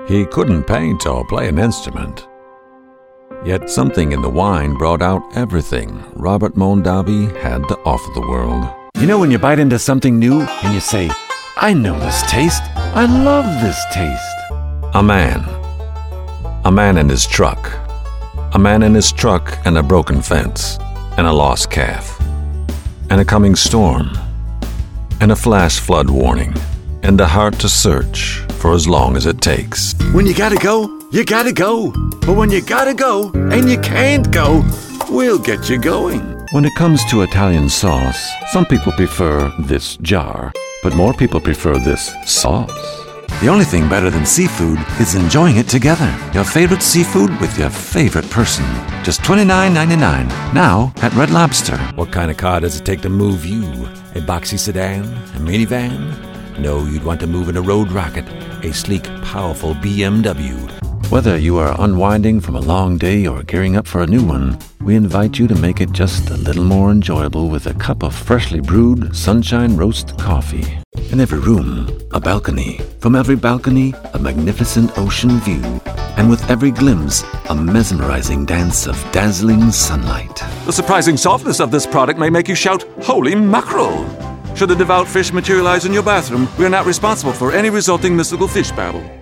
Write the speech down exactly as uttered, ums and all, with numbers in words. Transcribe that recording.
He couldn't paint or play an instrument. Yet something in the wine brought out everything Robert Mondavi had to offer the world. You know when you bite into something new and you say, I know this taste. I love this taste. A man. A man in his truck. A man in his truck and a broken fence. And a lost calf. And a coming storm. And a flash flood warning. And a heart to search for as long as it takes. When you gotta go, you gotta go. But when you gotta go and you can't go, we'll get you going. When it comes to Italian sauce, some people prefer this jar, but more people prefer this sauce. The only thing better than seafood is enjoying it together. Your favorite seafood with your favorite person. Just twenty-nine ninety-nine now at Red Lobster. What kind of car does it take to move you? A boxy sedan? A minivan? No, you'd want to move in a Road Rocket, a sleek, powerful B M W. Whether you are unwinding from a long day or gearing up for a new one, we invite you to make it just a little more enjoyable with a cup of freshly brewed Sunshine Roast coffee. In every room, a balcony. From every balcony, a magnificent ocean view. And with every glimpse, a mesmerizing dance of dazzling sunlight. The surprising softness of this product may make you shout, "Holy mackerel!" Should a devout fish materialize in your bathroom, we are not responsible for any resulting mystical fish babble.